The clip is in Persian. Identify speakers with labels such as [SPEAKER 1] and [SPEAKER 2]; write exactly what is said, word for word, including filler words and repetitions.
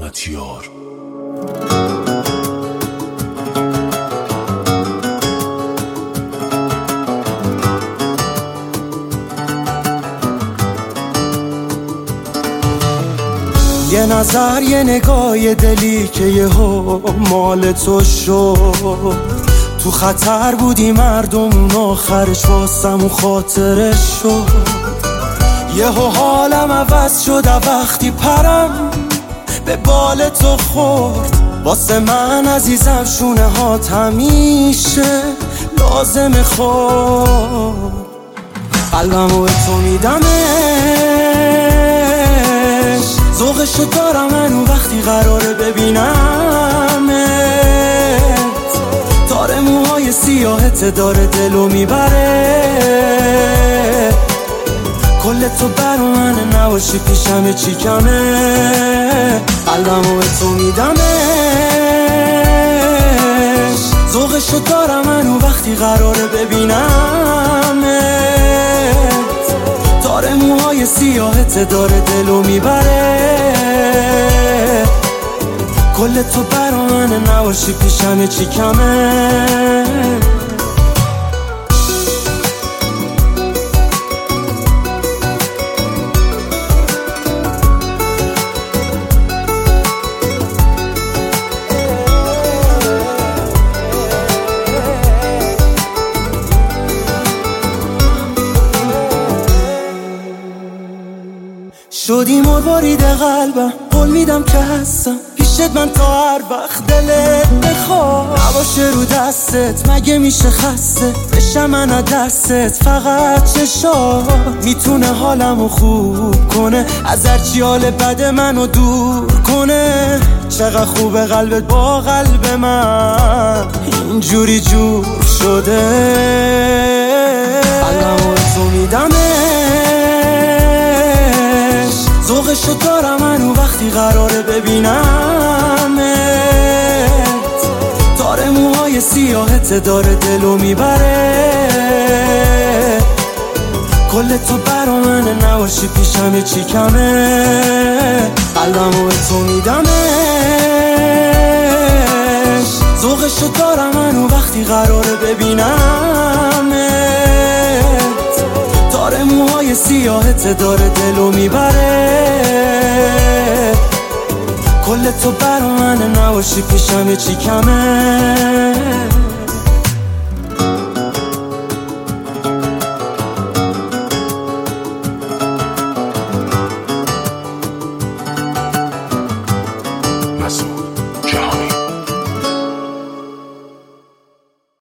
[SPEAKER 1] مطیار.
[SPEAKER 2] یه نظر یه نگاه یه دلی که یهو مال تو شد، تو خطر بودی مردمون آخرش واسمون خاطرش شد. یهو حالم عوض شد وقتی پرم به بال تو خورد. واسه من عزیزم شونه هات همیشه لازم خورد. قلبمو به تو میدمش، ذوقشو دارم منو وقتی قراره ببینمت. تار موهای سیاهت داره دلو میبره، کل تو برا منه نباشی پیشمه چی کمه. قلبمو به تو میدمش، ذوقشو دارم منو وقتی قراره ببینمت. تار موهای سیاهت داره دلو میبره، کل تو برا منه نباشی پیشمه چی کمه. شدی مروارید قلبم، قول میدم که هستم پیشت من تا هر وقت دلت بخواد. نباشه رو دستت مگه میشه خسته بشم من از دستت. فقط چشات میتونه حالمو خوب کنه، از هرچی حال بد منو دور کنه. چقدر خوبه قلبت با قلب من اینجوری جور شده. قلبمو به تو میدمش، ذوقشو دارم منو وقتی قراره ببینمت. تار موهای سیاهت داره دلو میبره، کل تو برا منه نباشی پیشمه چی کمه. قلبمو به تو میدمش، ذوقشو دارم منو وقتی قراره ببینمت. تار موهای سیاهت داره دلو میبره، کل تو برا منه نباشی پیشمه چی کمه.